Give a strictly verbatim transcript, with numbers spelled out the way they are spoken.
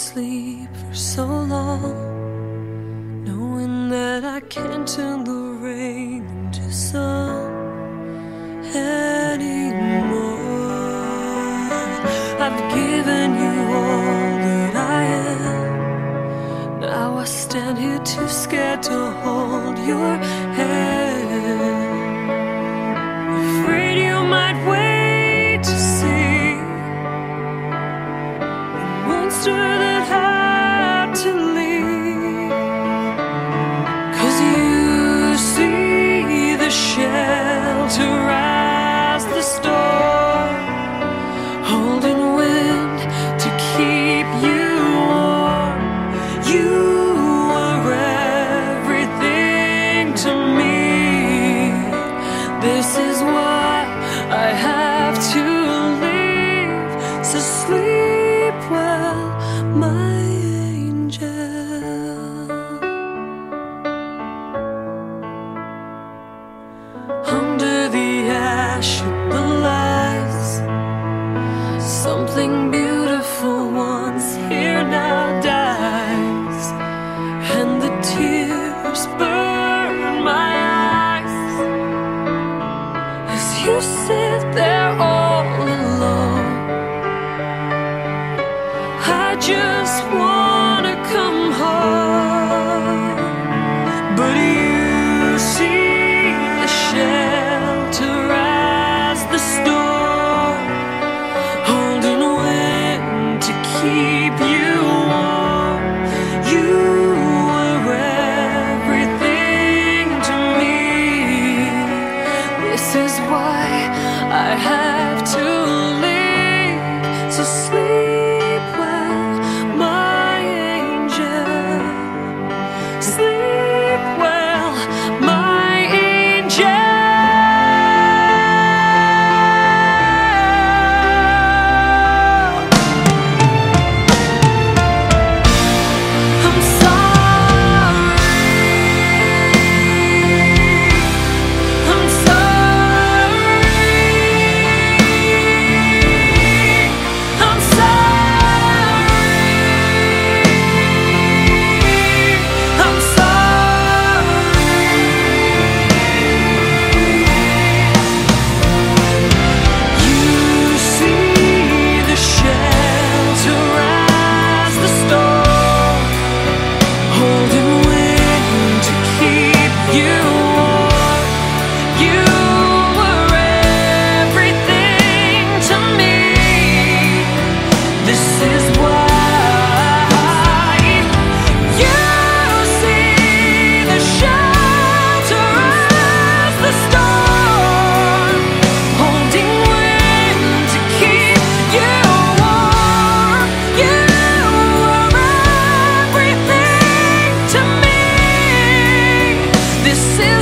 sleep for so long, knowing that I can't turn the rain into sun anymore. I've given you all that I am. Now I stand here too scared to hold your hand, afraid you might wait to see the monster that had to leave. 'Cause you see the shelter as the storm, holding wind to keep you warm. You are everything to me. This is why I have to leave. So sleep well, my angel. Under the ash and the lies, something beautiful once here now dies, and the tears burn my eyes as you sit there all alone. I just wanna come home, but you see the shelter as the storm, holding wind to keep you warm. You are everything to me. This is why I have to leave. So sleep well, my angel. Sleep well, my angel. I'm sorry. I'm sorry. I'm sorry. I'm sorry. You see the shelter as the storm, holding wind to keep you warm. You were everything to me. This is why you see the shelter as the storm, holding wind to keep you warm. You are everything to me. This is